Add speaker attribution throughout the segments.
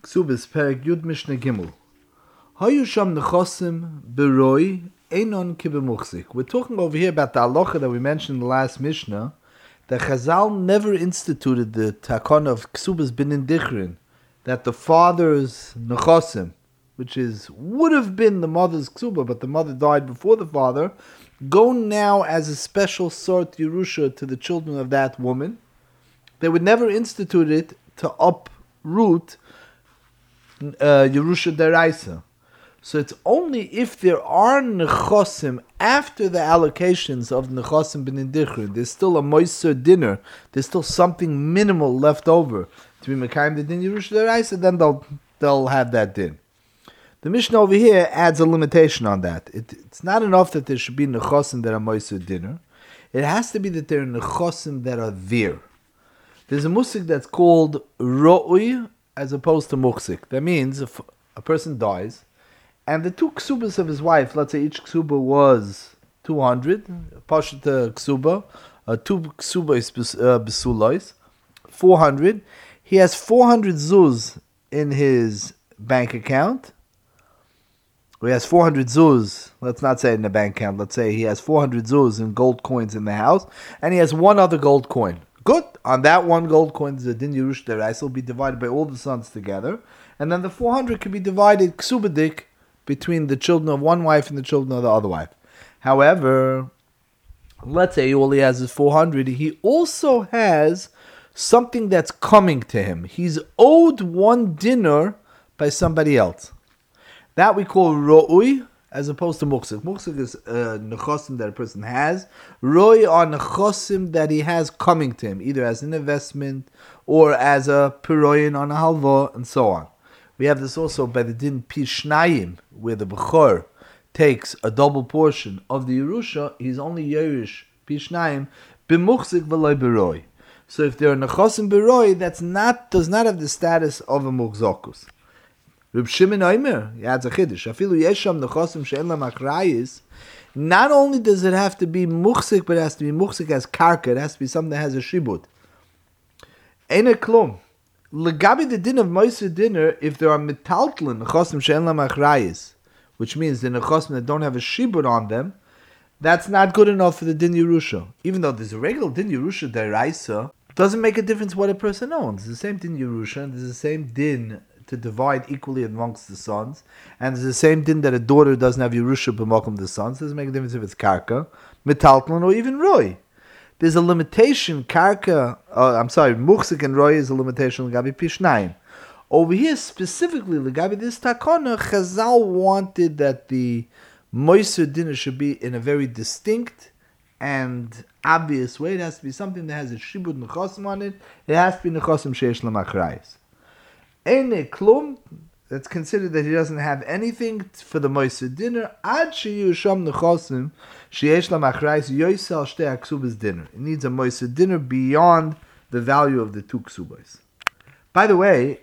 Speaker 1: Ksubis, Perek Yud Mishnah Gimel. Hayu sham nechosim beroi einon kibemuchzik. We're talking over here about the halacha that we mentioned in the last Mishnah, that Chazal never instituted the takon of Ksubis binin dichrin, that the father's nechosim, which would have been the mother's ksuba, but the mother died before the father, go now as a special sort Yerusha to the children of that woman. They would never institute it to uproot Yerusha Deraisa. So it's only if there are nechosim after the allocations of nechosim b'nin dichrin, there's still a moiser dinner, there's still something minimal left over to be mekayim the din Yerusha Deraisa, then they'll have that din. The Mishnah over here adds a limitation on that. It's not enough that there should be nechosim that are moiser dinner. It has to be that there are nechosim that are there. There's a musik that's called ro'ui as opposed to muksik. That means if a person dies, and the two ksubas of his wife, let's say each ksuba was 200, pashta ksuba, two ksubas besulois, 400. He has 400 zuz in his bank account. He has 400 zuz, let's not say in the bank account, let's say he has 400 zuz in gold coins in the house, and he has one other gold coin. Good. On that one gold coin, the din Yerush Deraisa will be divided by all the sons together, and then the 400 can be divided ksubadik between the children of one wife and the children of the other wife. However, let's say all he has is 400. He also has something that's coming to him. He's owed one dinner by somebody else. That we call ro'ui, as opposed to muksik. Muksik is nechosim that a person has. Ro'ui are nechosim that he has coming to him, either as an investment or as a piroyin on a halva, and so on. We have this also by the din pishnayim, where the bechor takes a double portion of the Yerusha. He's only yerish pishnayim b'muksik v'loy b'roi. So if there are nechosim b'roi, does not have the status of a mukzokus. Reb Shimon Omer, he adds a chiddush. Afilu yesham nechosim she'en lam achrayis. Not only does it have to be muksik, but it has to be muksik as karka. It has to be something that has a shibud. Eine klum. Legabi the din of moiser dinner, if there are metaltlin nechosim she'en lam achrayis, which means the nechosim that don't have a shibud on them, that's not good enough for the din Yerusha. Even though there's a regular din Yerusha deraisa, doesn't make a difference what a person owns. There's the same din Yerusha, and there's the same din to divide equally amongst the sons, and there's the same din that a daughter doesn't have Yerusha b'makom the sons. Doesn't make a difference if it's karka, metaltlin, or even roy. There's a limitation. Muksik and roy is a limitation legabi pishnayim. Over here specifically legabi this takana, Chazal wanted that the moiser dinner should be in a very distinct and obvious way. It has to be something that has a shibud nechosim on it. It has to be nechosim sheish lam achrayis. Eine klum, that's considered that he doesn't have anything for the moiser dinner. Ad sheyu sham nechosim sheish lam achrayis yoisel shtei ksubas dinner. It needs a moiser dinner beyond the value of the two ksubas. By the way,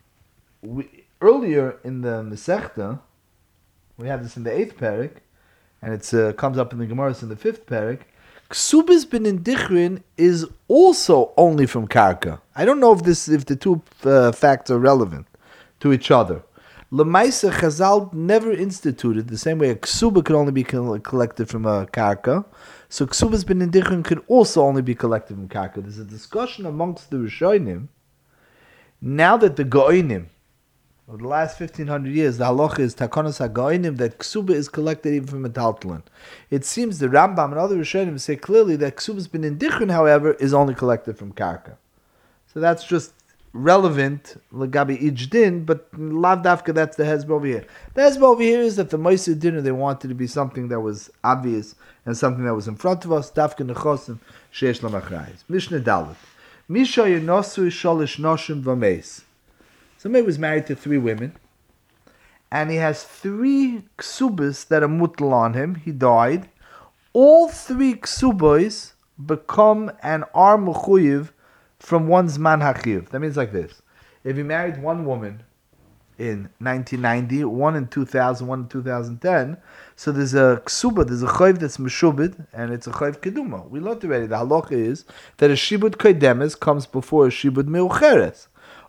Speaker 1: earlier in the Masechta, we have this in the 8th parak, and it comes up in the Gemara in the 5th parak. Ksubas b'nin dichrin is also only from karka. I don't know if the two facts are relevant to each other. Lemaisa Chazal never instituted the same way a ksuba could only be collected from a karka. So ksubas b'nin dichrin could also only be collected from karka. There's a discussion amongst the Rishonim. Now that the Goinim, over the last 1500 years, the halacha is takonos hagoinim that ksuba is collected even from a taltalin. It seems the Rambam and other Rishonim say clearly that ksuba's b'nin dichrin, however, is only collected from karka. So that's just relevant legabi each din, but lav dafka, that's the hezbollah over here. The hezbollah over here is that the moiser dinner, they wanted to be something that was obvious and something that was in front of us. Dafka nechosim sheish lam achrayis. Mishnah Dalet. Misha yenosu shalish noshim v'meis. Somebody was married to 3 women, and he has 3 ksubas that are mutal on him. He died. All 3 ksubas become an ar mechuyev from one's man hachiv. That means like this: if he married one woman in 1990, one in 2000, one in 2010, so there's a ksuba, there's a chayv that's meshubed, and it's a chayv keduma. We learned already. The halacha is that a shibud kodemes comes before a shibud meucheres.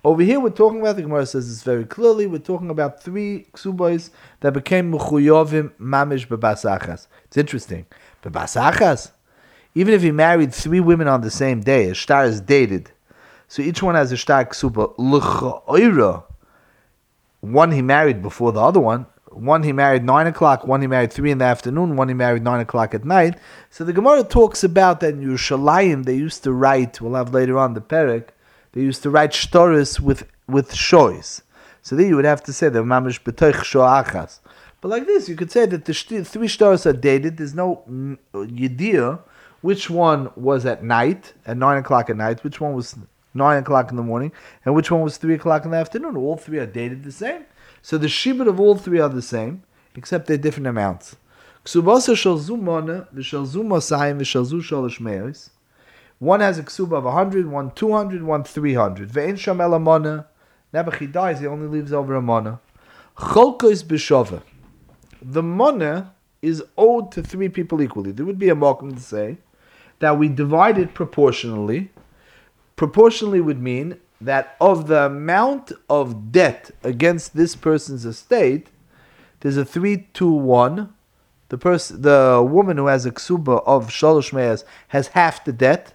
Speaker 1: Over here, we're talking about, the Gemara says this very clearly, we're talking about 3 ksubos that became mechuyovim mamish bebasachas. It's interesting. Bebasachas? Even if he married 3 women on the same day, a shtar is dated. So each one has a shtar ksuba. L'cha'oira. One he married before the other one. One he married 9 o'clock, one he married 3 in the afternoon, one he married 9 o'clock at night. So the Gemara talks about that in Yerushalayim, they used to write, we'll have later on the Perek, they used to write shtoris with shoys. So then you would have to say the mamish b'toich shoachas. But like this, you could say that the 3 shtoris are dated. There's no yediyah which one was at night, at 9 o'clock at night, which one was 9 o'clock in the morning, and which one was 3 o'clock in the afternoon. All 3 are dated the same. So the shibud of all 3 are the same, except they're different amounts. Ksubasa shel zu mona, v'shel zu mosayim, v'shel zu sholosh meos. One has a ksuba of 100, one 200, one 300. Ve'en sham el mona. Nebuch, he dies, he only leaves over a mona. Cholkos b'shova. The mona is owed to 3 people equally. There would be a mokum to say that we divide it proportionally. Proportionally would mean that of the amount of debt against this person's estate, there's a 3-2-1. The woman who has a ksuba of shalosh me'as has half the debt.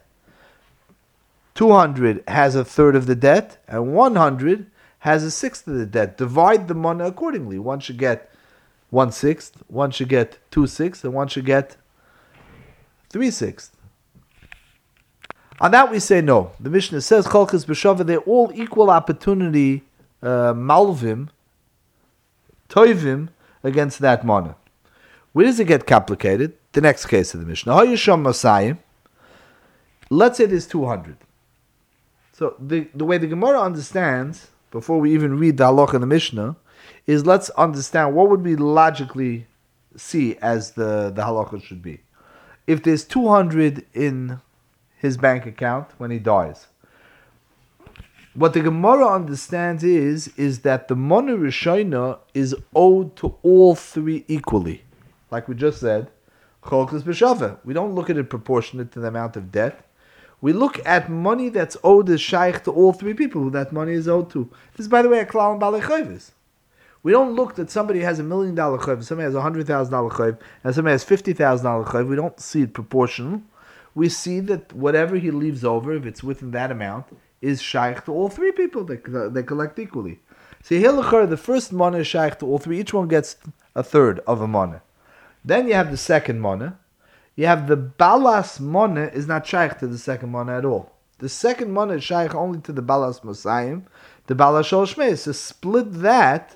Speaker 1: 200 has a third of the debt, and 100 has a sixth of the debt. Divide the money accordingly. One should get 1/6, one should get 2/6, and one should get 3/6. On that we say no. The Mishnah says, Cholkas b'shava, they're all equal opportunity malvim, toivim, against that money. Where does it get complicated? The next case of the Mishnah. Hayisham Masayim. Let's say there's 200. So the way the Gemara understands, before we even read the halach in the Mishnah, is let's understand what would we logically see as the halakha should be. If there's 200 in his bank account when he dies, what the Gemara understands is that the Mona Rishayna is owed to all 3 equally. Like we just said, Cholkas b'shava. We don't look at it proportionate to the amount of debt. We look at money that's owed as shaykh to all 3 people who that money is owed to. This is, by the way, a klal in Balei Chayvis. We don't look that somebody has $1 million chayv, somebody has $100,000 chayv, and somebody has $50,000 chayv. We don't see it proportional. We see that whatever he leaves over, if it's within that amount, is shaykh to all 3 people. They collect equally. So here, the first mana is shaykh to all 3. Each one gets a third of a mana. Then you have the second mana. You have the balas mana is not shaykh to the second mana at all. The second mana is shaykh only to the balas mosayim, the balas shol shmei. So split that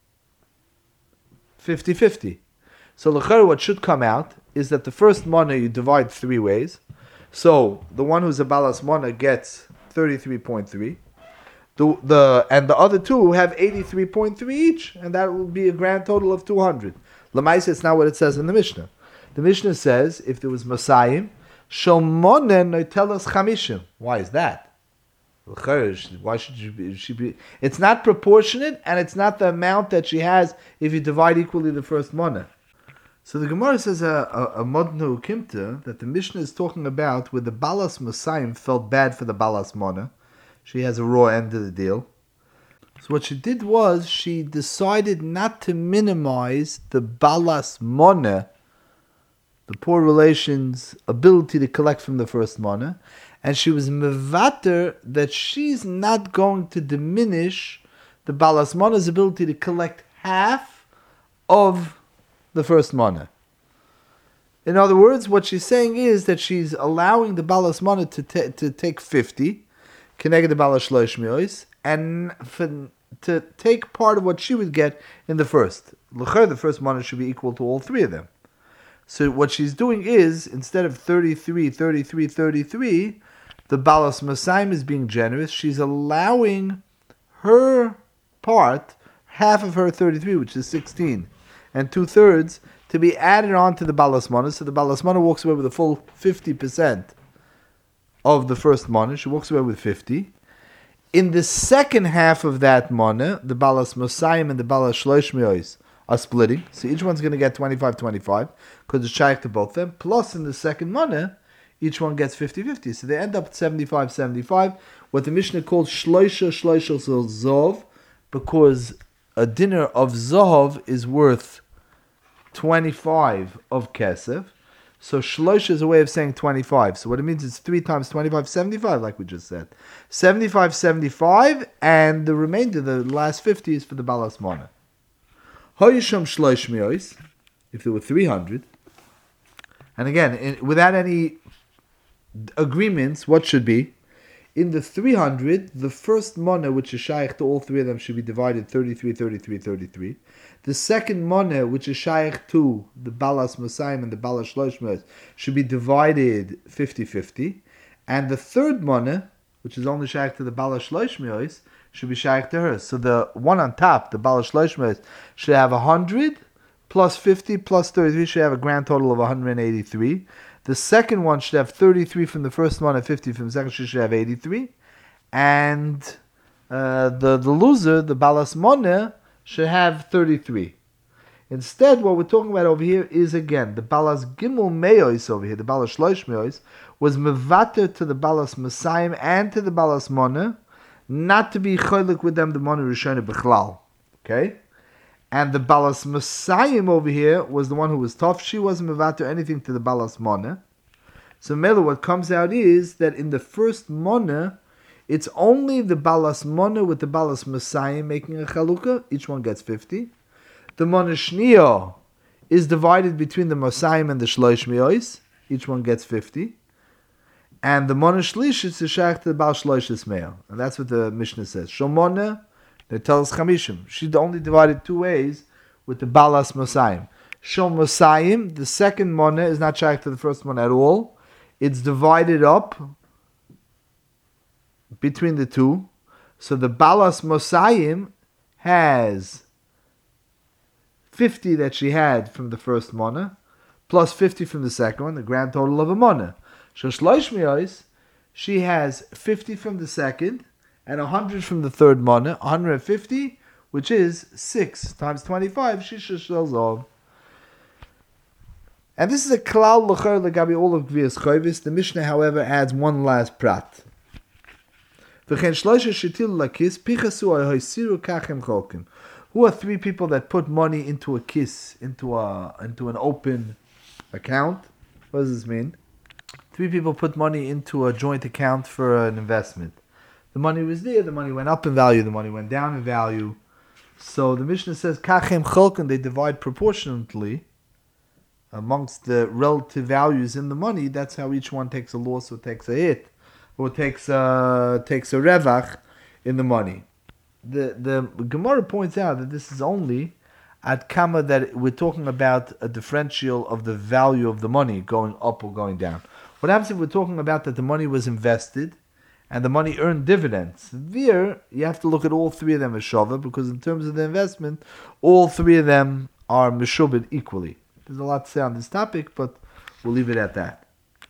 Speaker 1: 50-50. So l'chara, what should come out is that the first mana you divide 3 ways. So the one who's a balas mana gets 33.3. And the other 2 have 83.3 each, and that will be a grand total of 200. L'maisa, it's not what it says in the Mishnah. The Mishnah says, if there was Masayim, Shalmonen noitelas chamishim. Why is that? Why should she be? It's not proportionate, and it's not the amount that she has if you divide equally the first mana. So the Gemara says a modnu kimta that the Mishnah is talking about where the balas Masayim felt bad for the balas mana. She has a raw end of the deal. So what she did was she decided not to minimize the balas mana, the poor relation's ability to collect from the first mana, and she was mevater that she's not going to diminish the balas mana's ability to collect half of the first mana. In other words, what she's saying is that she's allowing the balas mana to take 50, connected the balas shlosh miyos, and to take part of what she would get in the first. L'cher, the first mana should be equal to all 3 of them. So what she's doing is, instead of 33, the balas masayim is being generous. She's allowing her part, half of her 33, which is 16, and 2/3, to be added on to the balas mana. So the balas mana walks away with a full 50% of the first mana. She walks away with 50. In the second half of that mana, the balas masayim and the balas shlosh miyos are splitting. So each one's going to get 25-25 because it's shaykh to both of them. Plus in the second mana, each one gets 50-50. So they end up at 75-75, what the Mishnah called shloisha zov, because a dinner of zov is worth 25 of kesef. So shloisha is a way of saying 25. So what it means is 3 times 25, 75, like we just said. 75, 75, and the remainder, the last 50, is for the balas mana. Hoyisham shloish miyos, if there were 300. And again, without any agreements, what should be? In the 300, the first mana, which is shaykh to all three of them, should be divided 33, 33, 33. The second mana, which is shaykh to the balas masayim and the balas shloshmos, should be divided 50-50. And the third mana, which is only shaykh to the balas shloshmos, should be shaykh to her. So the one on top, the balas shloshmos, should have 100 plus 50 plus 33, should have a grand total of 183. The second one should have 33 from the first one and 50 from the second. She should have 83. And the loser, the balas moneh, should have 33. Instead, what we're talking about over here is, again, the balas gimel meos over here, the balas shloish meos, was mevater to the balas masayim and to the balas moneh, not to be cholik with them the moneh rishonah b'chlal. Okay? And the balas masayim over here was the one who was tough. She wasn't mevater anything to the balas moneh. So Mela, what comes out is that in the first moneh, it's only the balas moneh with the balas masayim making a chalukah. Each one gets 50. The moneh shniya is divided between the masayim and the shloish miyos. Each one gets 50. And the moneh shlish is shaykh to the bal shloishis me'ah. And that's what the Mishnah says. Shomoneh, they tell us chamishim. She only divided 2 ways with the balas masayim. Shom masayim, the second moneh is not shaykh to the first one at all. It's divided up between the two. So the balas masayim has 50 that she had from the first moneh, plus 50 from the second one, the grand total of a moneh. Shlosh miyos, she has 50 from the second, and 100 from the third moneh, 150, which is 6 times 25, shisha shalzov. And this is a klal l'chor l'gabi all of gvias chayvis. The Mishnah, however, adds one last prat. V'chen shloisha shetil lakis pichasu ahoysiru kachem cholkim. Who are 3 people that put money into a kiss, into an open account? What does this mean? 3 people put money into a joint account for an investment. The money was there, the money went up in value, the money went down in value. So the Mishnah says, kachem cholkim, they divide proportionately amongst the relative values in the money. That's how each one takes a loss or takes a hit, or takes a revach in the money. The Gemara points out that this is only at kama that we're talking about a differential of the value of the money going up or going down. What happens if we're talking about that the money was invested and the money earned dividends? There, you have to look at all 3 of them as shava, because in terms of the investment, all 3 of them are meshubed equally. There's a lot to say on this topic, but we'll leave it at that.